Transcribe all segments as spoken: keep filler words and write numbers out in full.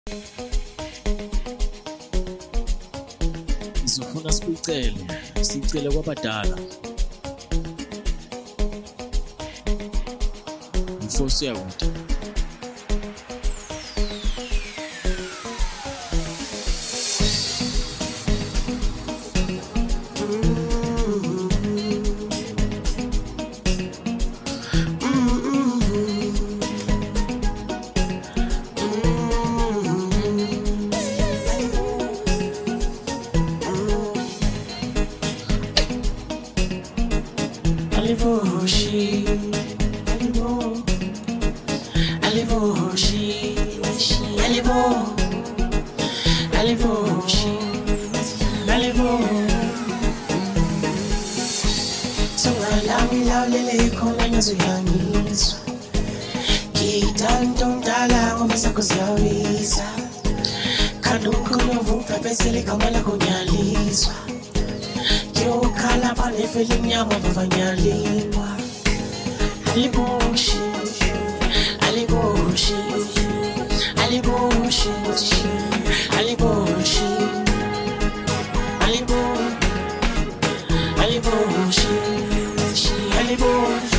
Sizofuna sikucele, sicele kwabadala. Mfosi yakude. Alivoshi, alivo, alivoshi, alivo, alivoshi, alivo. So alami laulele kona nyazuyangizwa, kitanto mdala ngomesa kuziawiza, kanunkono vupepesele kamala kunyalizwa. Yo kala pane feeling nyama vavanyaliwa. Aliboshi, aliboshi, aliboshi, aliboshi, alibo, aliboshi, aliboshi.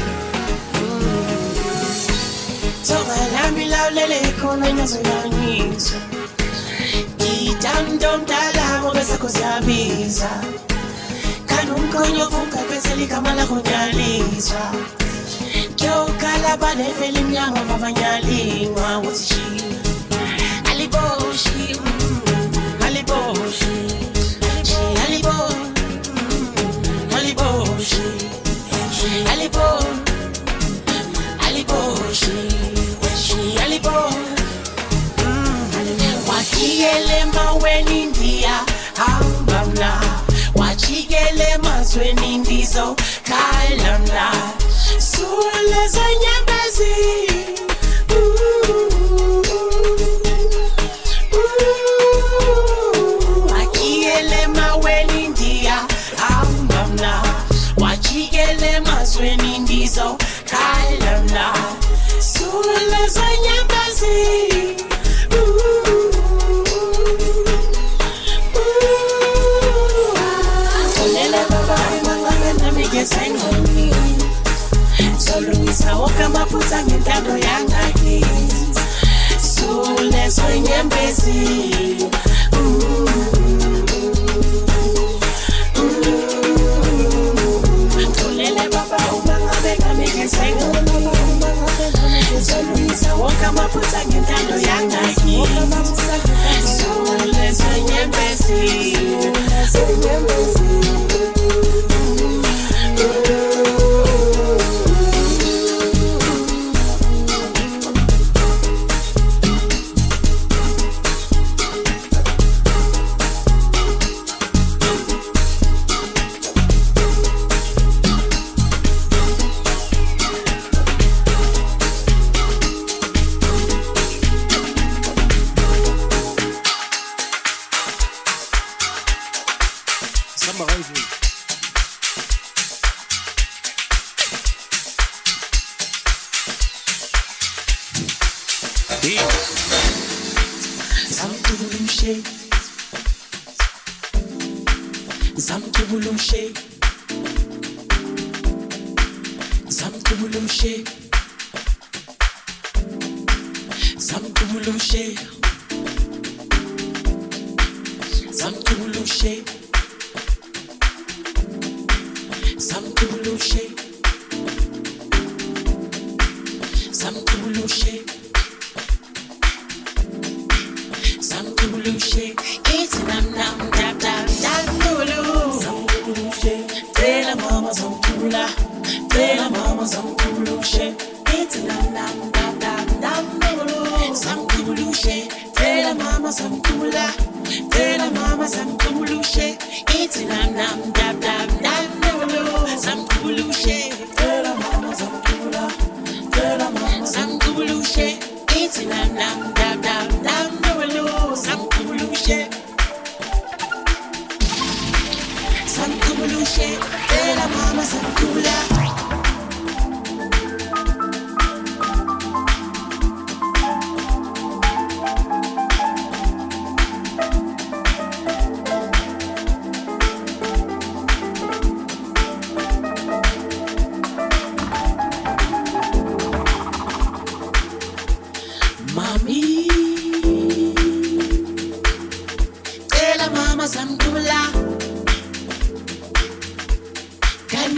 Toka lami laulele kona nyazo yangizo. Kitando mdala ngobesa kuziabiza. Kanunkonyo funka peseli kamala kunyalizwa. Kyo kala bane feli mnyama mavanyaliwa. Watishi aliboshi, aliboshi, alibo, aliboshi, alibo, aliboshi, alibo. Wakiele maweni ndia hambamna. Wachigele mazweni ndizo kalamla. Sule za nyembezi. Wakiele maweni ndia ambamna. Wachigele mazweni ndizo kalamla. Sule za nyembezi. Soluisa woka maputa ngentando yangaki. Sule so nyembezi. Tolele baba umanga beka meke sengo. Soluisa woka maputa ngentando yangaki. Sule so nyembezi. Zamtubulumshe, Zamtubulumshe, Zamtubulumshe, Zamtubulumshe, Zamtubulumshe, Zamtubulumshe, Zamtubulumshe. It's nam nam dab dab dab dulu. Zamtubulumshe, tela mama zamtubula, tela mama zamtubulumshe. It's nam nam dab dab dab dulu. Zamtubulumshe, tela mama zamtubula, tela mama zamtubulumshe. It's nam nam dab dab dab dulu. Zamtubulumshe, tela mama zamtubula, tela mama zamtubulumshe. It's nam nam dab dab dab dulu. Zamtubulumshe. Samkubulushe, tela mama samkula.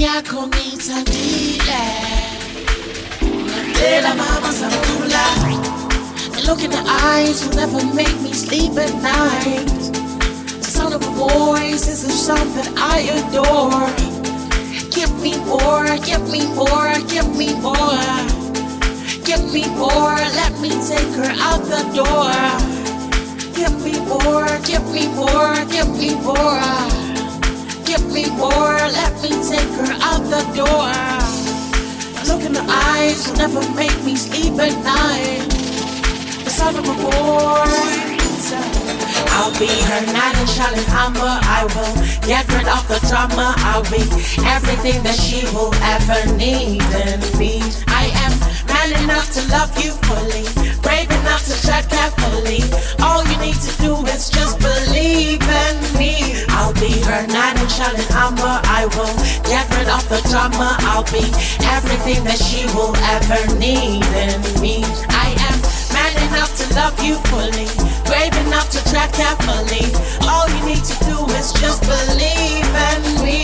yakho ngithandile. Ngiyacela mama Zamkhula. Look in the eyes will never make me sleep at night. The sound of a voice is a sound that I adore. Give me more, give me more, give me more. Give me more, let me take her out the door. Give me more, give me more, give me more. Give me more, let me take her out the door. Look in the eyes will never make me sleep at night. The sound of a voice. I'll be her knight in shining armor. I will get rid of the drama. I'll be everything that she will ever need and be. I am man enough to love you fully, brave enough to tread carefully. All you need to do is just believe in me. I'll be her knight in shining armor. I will get rid of the drama. I'll be everything that she will ever need in me. I am man enough to love you fully, brave enough to tread carefully. All you need to do is just believe in me.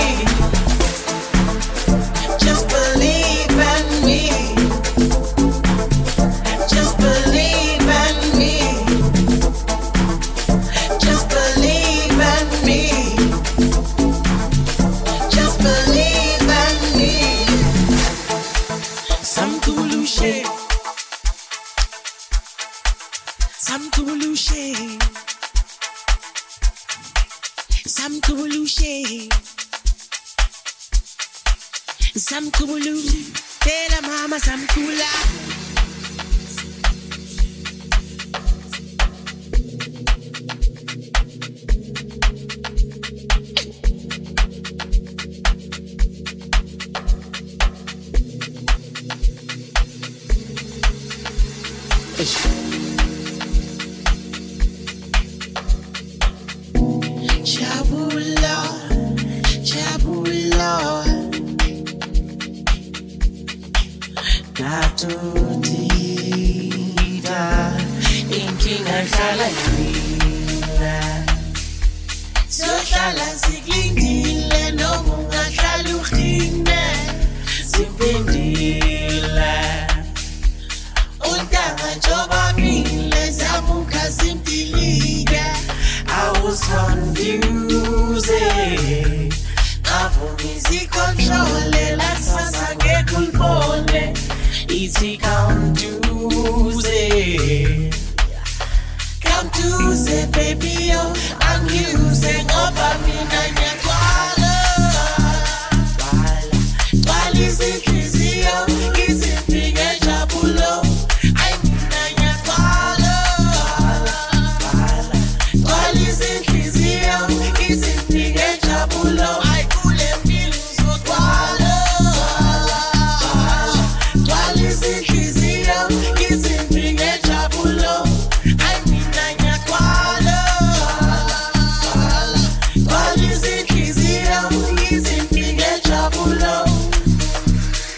Just believe in me. Just believe in me. Just believe in me. Just believe in me. Some Zulu shit. Some Zulu shit. Some Zulu shit. Some Zulu. Tell her mama some Zulu. Chabula, Chabula, Natutida, inkinga hlala yina, sohlala siklindile noma ungahlala uqine, siphendile, untanga njoba mile zamuka simpilike. I was confused. Avumi control la sasa ngekulbone. Iti come Tuesday. Come Tuesday, baby, yo. I'm using over me na nyakwala. Twala is it crazy, yo? Is it big and jabulo? I'm na nyakwala. Twala is it crazy, yo? Is it big and jabulo? I cool and feel so twala. Twala is it crazy, yo? Is it big and jabulo? I'm na nyakwala. Twala is it crazy, yo? Is it big and jabulo?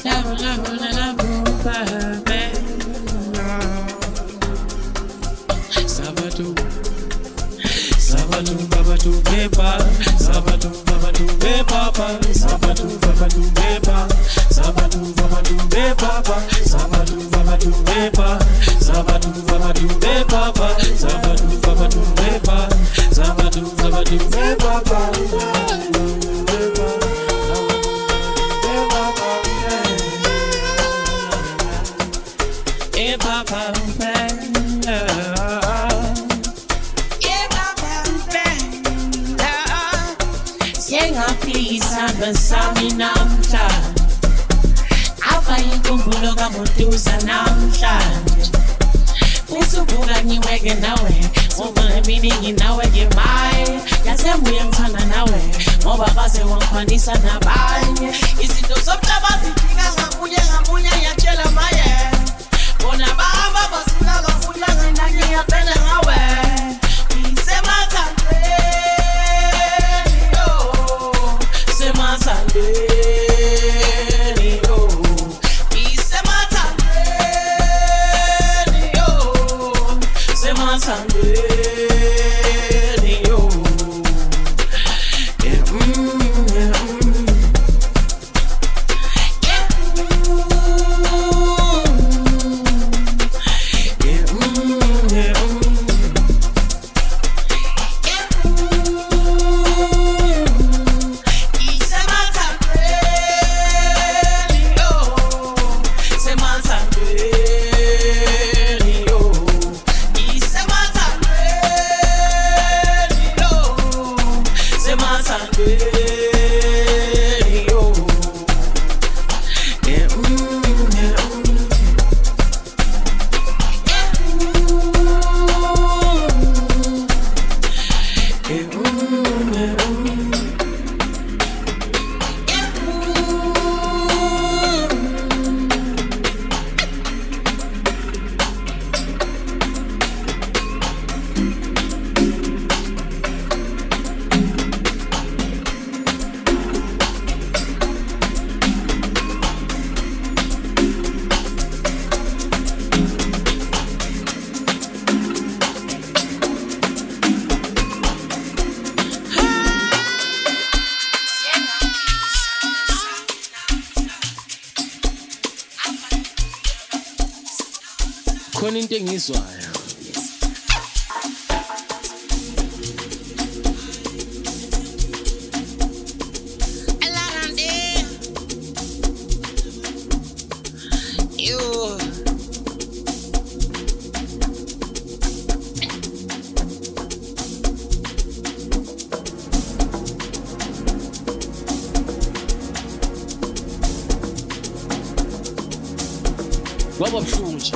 Sabatu, Sabatu, Babatu, Beba, Sabatu, Babatu, Beba, Sabatu, Babatu, Beba, Sabatu, Babatu, Beba, Sabatu, Babatu, Beba, Sabatu, Babatu, Beba, Sabatu, Babatu, Beba, Sabatu, Babatu, Beba, Besami namhla afa inkumbulo kamutuza namhlanje futhi uvuka ngiweke nawe ngoba iminingi nawe ngemaye yasembuye ngithanda nawe ngoba baze wangikhwanisa nabanye izinto zomhlaba zifika ngamunye ngamunye yatshela maye bona baba basula bafuna ngenanye yaphela ngawe isemathandweni khona into engizwayo kwaba buhlungu nje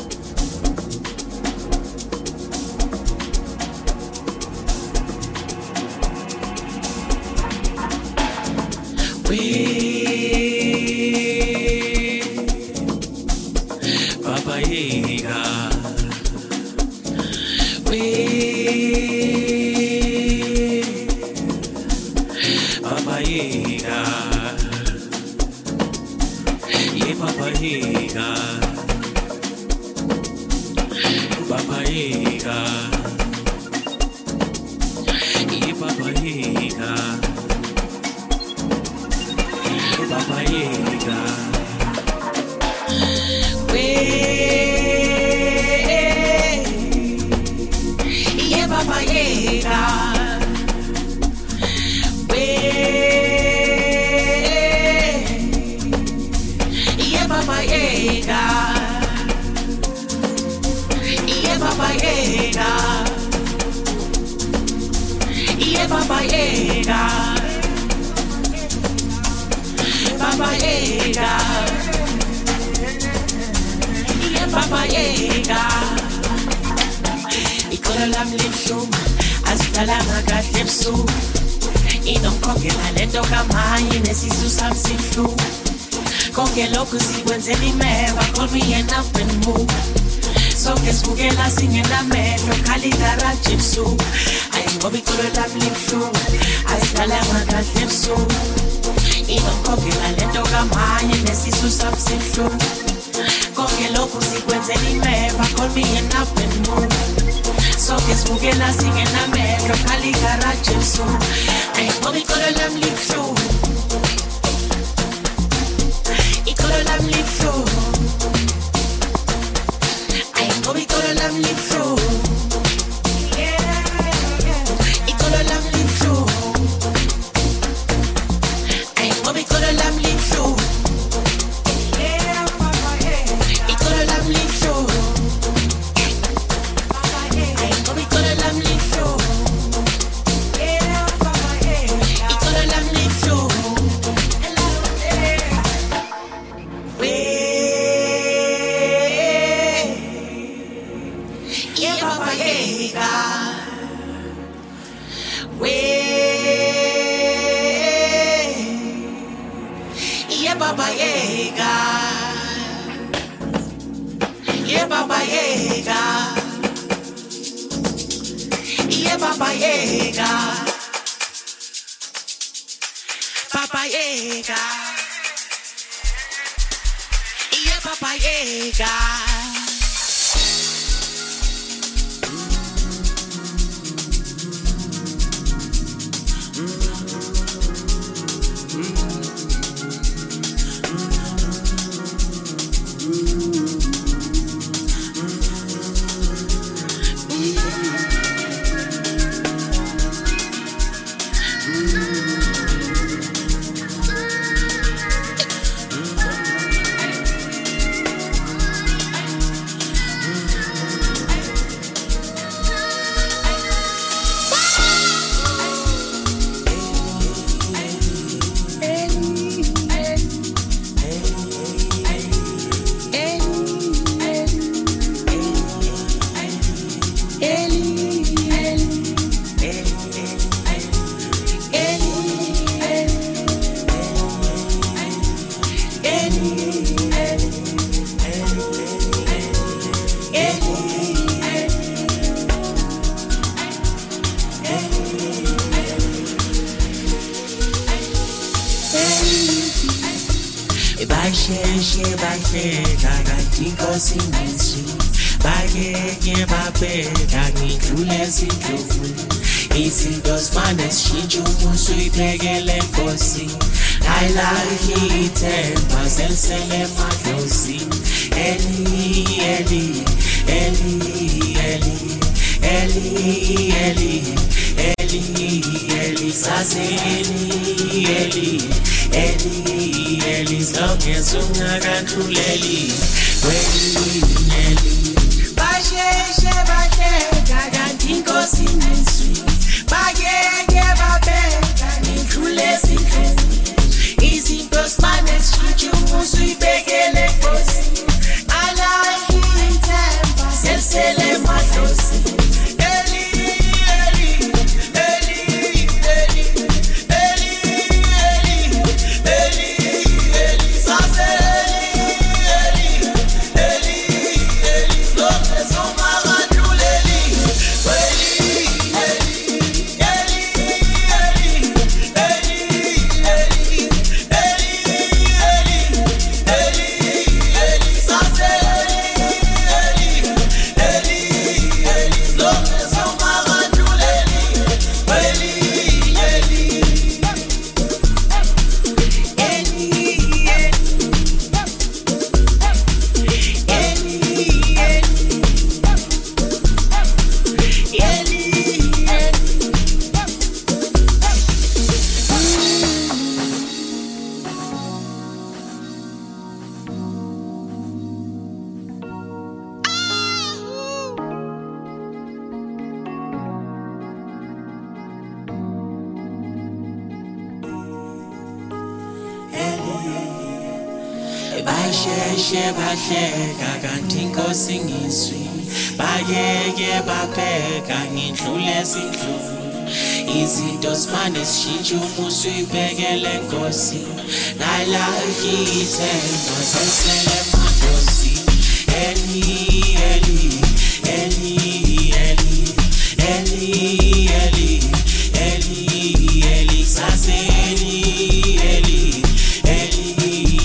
Ino koke la lento ngamanye nesisu samsihlungu konke lokhu sikwenzela imeva call me an up and move soke sibukela singenamehlo khala igaraje so ngoba ikolo lami libuhlungu ikolo lami libuhlungu ngoba ikolo lami libuhlungu ikolo lami libuhlungu ngoba ikolo lami libuhlungu ikolo lami libuhlungu ngoba ikolo lami libuhlungu ikolo lami libuhlungu yeah papa yeah God way yeah papa yeah God yeah papa yeah God yeah papa yeah God papa yeah God yeah papa yeah God izinto zimane sishintsha umuso uyibhekele Nkosi ayilahli ithemba selisele emadlozini Eli Eli Eli Eli Eli Eli Eli Eli saseni Eli Eli Eli sokeza ungakandluleli Eli Eli basheshe bahleka kanti Nkosi niswi bagenge babeka ngidlule ezinhlungu izinto simane sishintsha umuso uyibhekele Nkosi ayilahli ithemba selisele emadlozini basheshe bahleka kanti Nkosi ngiswi bayeke babheka ngidlule ezinhlungu izinto zimane sishintsha umuso uyibhekele Nkosi ayilahli ithemba selisele emadlozini Eli Eli Eli Eli Eli Eli Eli Eli saseni Eli Eli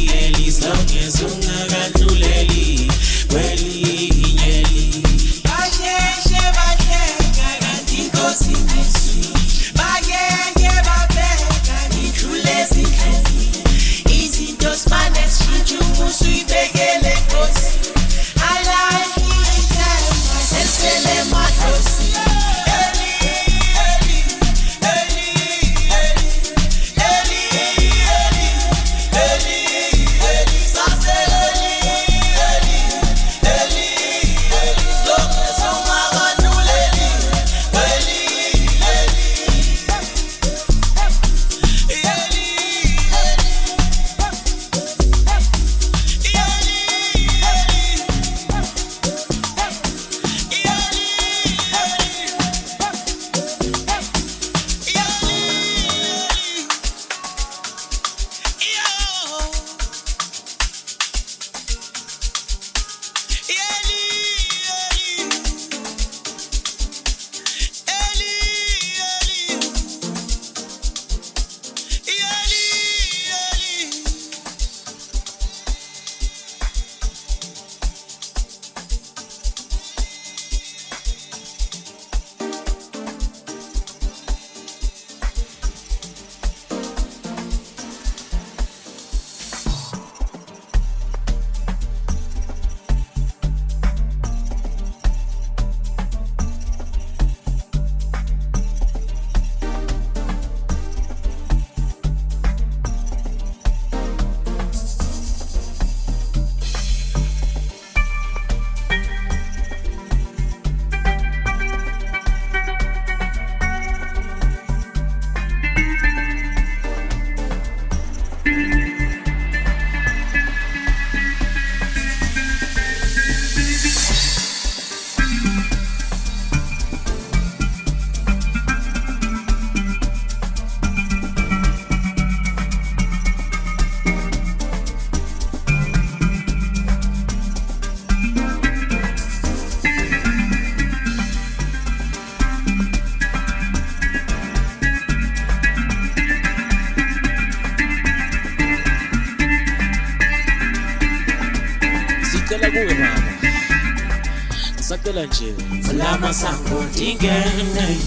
Sicela kuwe mama. Sacela nje. Vula masango dingene.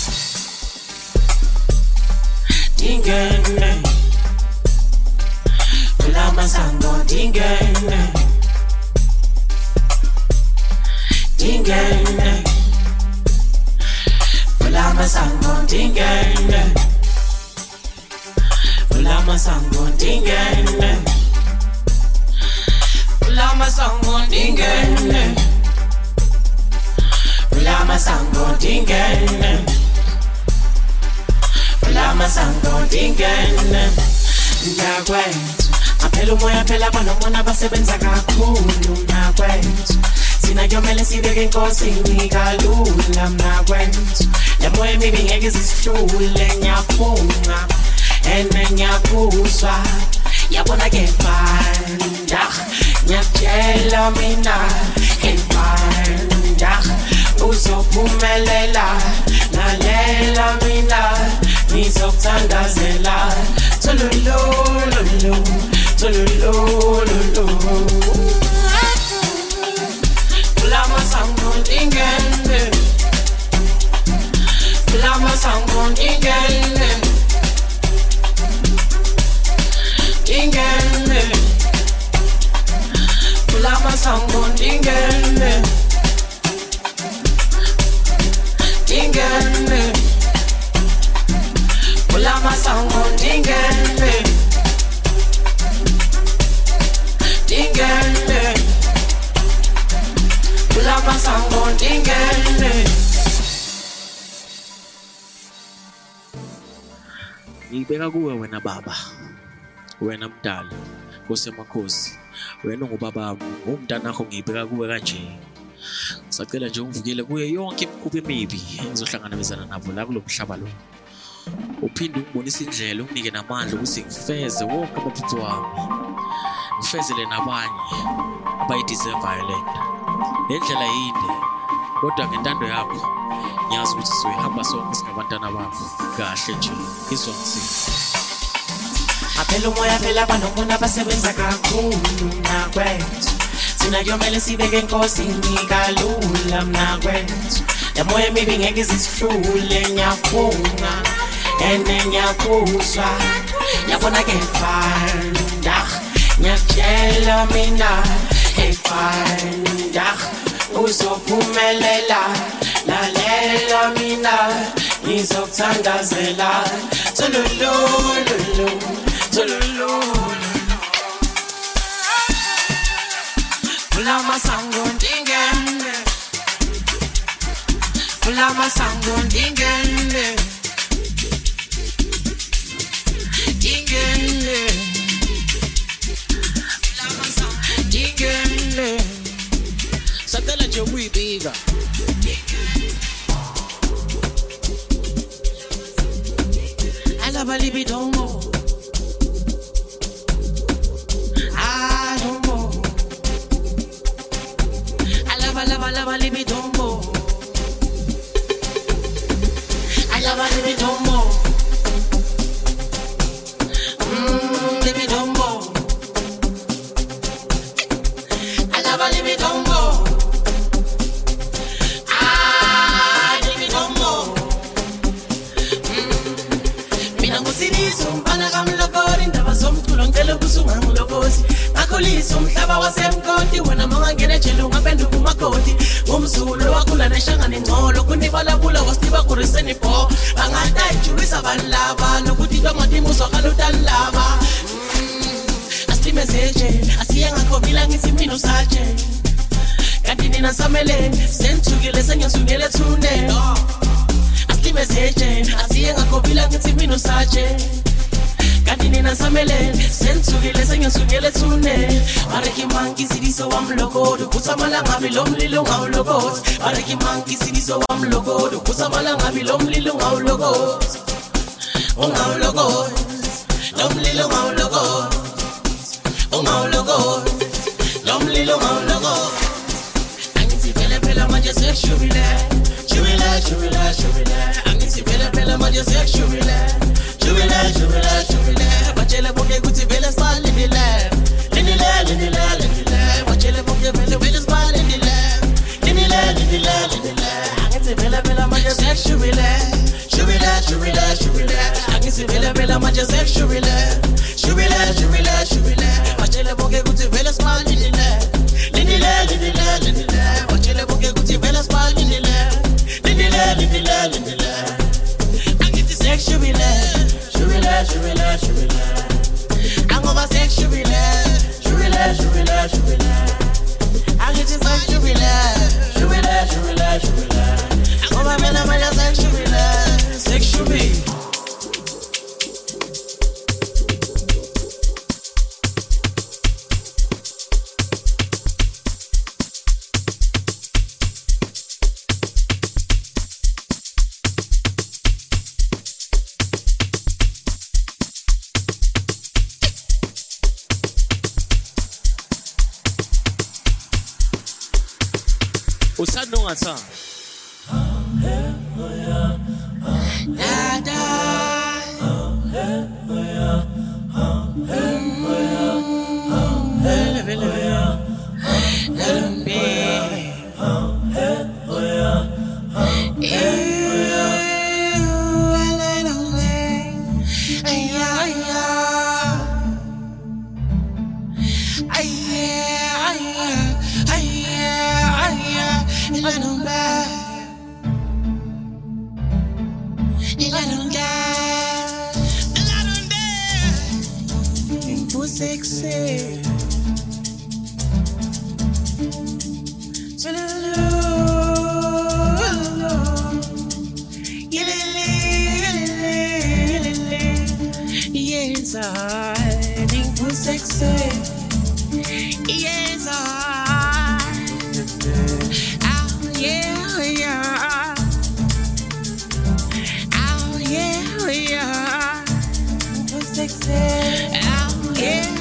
Dingene. Vula masango dingene. Dingene. Vula masango dingene. Vula masango dingene. Vula masango dingene. Vula masango dingene. Vula masango dingene. Mnakwethu aphela umoya phela banomona basebenza kakhulu mnakwethu. Sina kuyomele sibeke inkosini kalula mnakwethu. Le moya emibi ngeke zisihlule ngiyafunga ene ngiyakuzwa yabona ke fanda ngiyakutshela mina hey fanda uzophumelela lalela mina ngizokuthandazela tolololo tolololo Vula masango dingene. Vula masango dingene. Dingene. Vula masango dingene. Dingene. Vula masango dingene. Dingene. Vula masango dingene. Ngibeka kuwe wena baba. Wena mdala kosemakhosi. Wena ngubaba umntanakho ngibeka kuwe kanje. Sacela nje ungivukile kuye yonke imikhuba emibi engizohlangabezana nabo la kulomhlaba lo. Uphinde ungibonise indlela unginike namandla ukuthi ngifeze wonke amaphupho wami. Ngifezele nabanye abayideserve le nto. Le ndlela yinde kodwa ngentando yakho ngiyazi ukuthi sizohamba sonke singabantwana bakho kahle nje izwa ngisiza. Aphela umoya phela banomona basebenza kakhulu mnakwethu. Sina kuyomele sibeke inkosini kalula mnakwethu. Le moya emibi ngeke zisihlule ngiyafunga ene ngiyakuzwa yabona ke fanda ngiyakutshela mina hey fanda uzophumelela lalela mina ngizokuthandazela tolololo tolololo Vula masango dingene. Vula masango dingene. Dingene. Vula masango dingene. Sacela nje uyibika. Alaba libidomo. Adomo. Alaba laba laba libidomo. Alaba libidomo. Mmm libidomo. Alaba libidomo. Umbana kamlokori ndaba zomculo ngicela ukusunga nglokosi akholisa umhlaba wasemkoti wena mangangena ejele ungaphenduka umakoti ngumzulu wakhula neshangana ingcolo kunibalabula wasiba kuriseni pho bangatayijulisa balaba nokuthi bangathima uzwakala utanilaba asitime zeje asiye ngakhovila ngithi mina usaje kanti nina samele senthukile sengiyasungele thune asitime zeje asiye ngakhovila ngithi mina usaje kanti nina samele senthukile sengiyasungele thune bareki manki sidiso wamlokodo kusamala ngabi lomlilo ngawulokothi bareki manki sidiso wamlokodo kusamala ngabi lomlilo ngawulokothi ungawulokothi lomlilo ngawulokothi ungawulokothi lomlilo ngawulokothi angithi phela phela manje sekushubile shubile shubile shubile angithi phela phela manje sekushubile shubile shubile shubile bachele bonke kuthi vele salindile lindile lindile lindile bachele bonke Usando ngata. Da da. Sexy. Yes, I think for sexy. Yes, I. Oh, yeah, yeah. Oh, yeah, yeah. For sexy. Oh, yeah.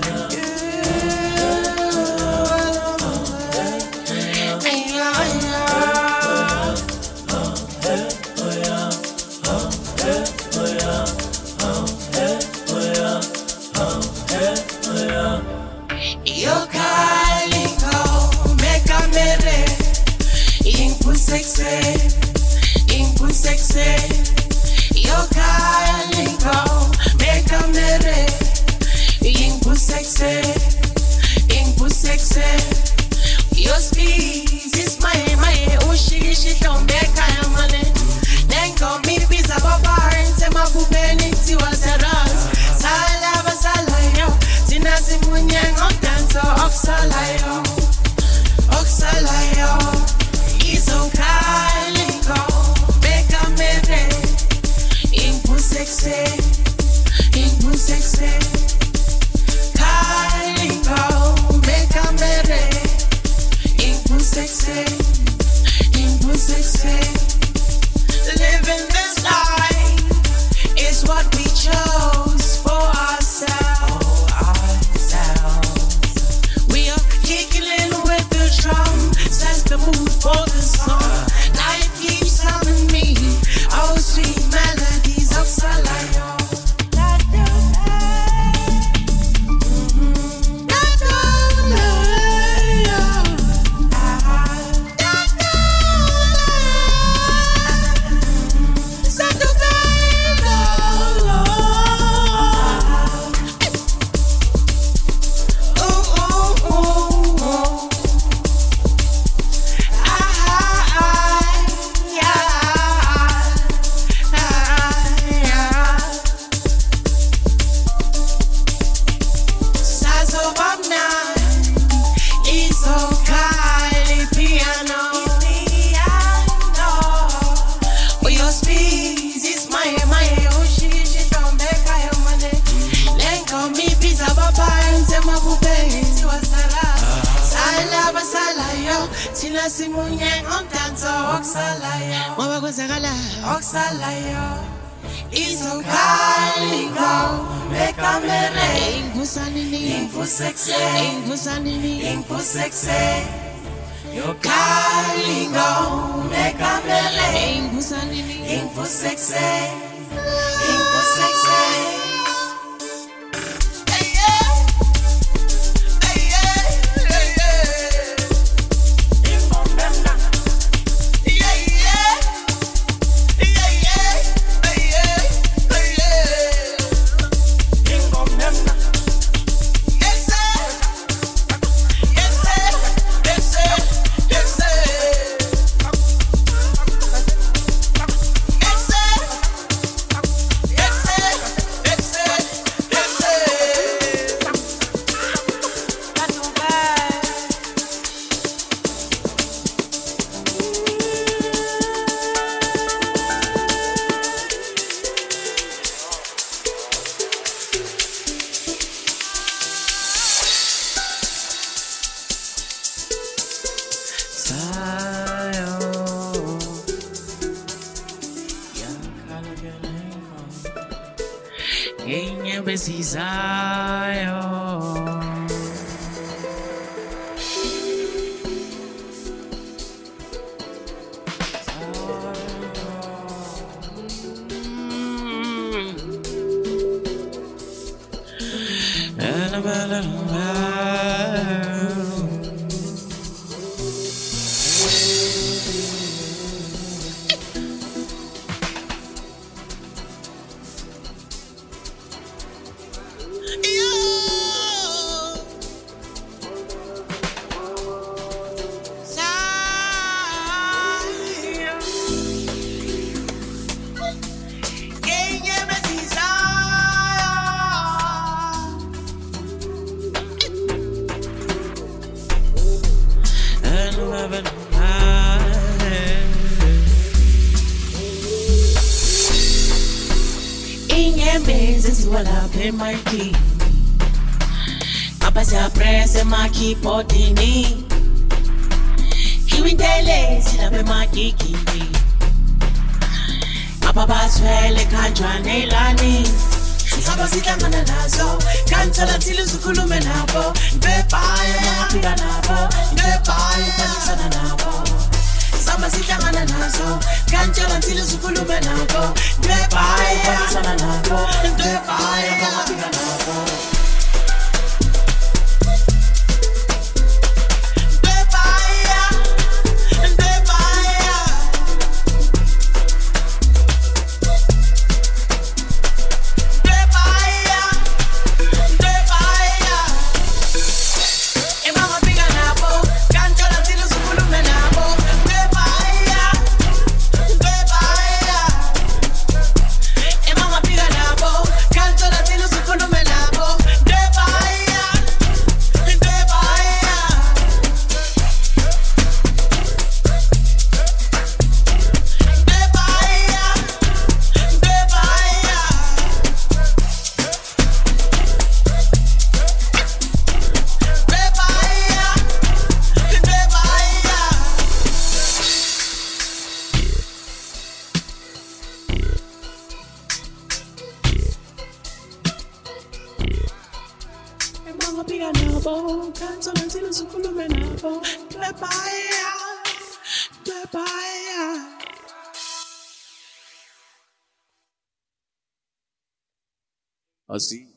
Sexy, impu sexy, yo kalingo, make a mere. Impu sexy, impu sexy, your speed is my my. Oh she she don't make a money. Then go me pizza bar and say my bubeni ti was a ras. Salava salayo, tinasi munyang on dance oxalayo, oxalayo. So calico, make a mere, impu sexy, impu sexy, calico, make a mere, impu sexy, impu sexy. Living this life is what we chose for ourselves. ourselves. We are kicking in with the drum, sets the mood for the song. Life keeps having me, oh sweet melodies of Salayo. Simunyang on danso oxalayo, mwa kozakala oxalayo. Iso kalingo, meka mere. Impu sanini, impu sexy, impu sanini, impu sexy. Yo kalingo, meka mere. Impu sanini, impu sexy, impu sexy. This is what I pay my key. Papa say press my key potini. Kiwi dele sila pay my key key. Papa swele kanjwane lani. Saba sihlangana nazo kantsala thile sikhulume nabo ngebhaye mapika nabo ngebhaye panisana nabo saba sihlangana nazo kantsala thile sikhulume nabo ngebhaye panisana nabo ngebhaye mapika nabo Assim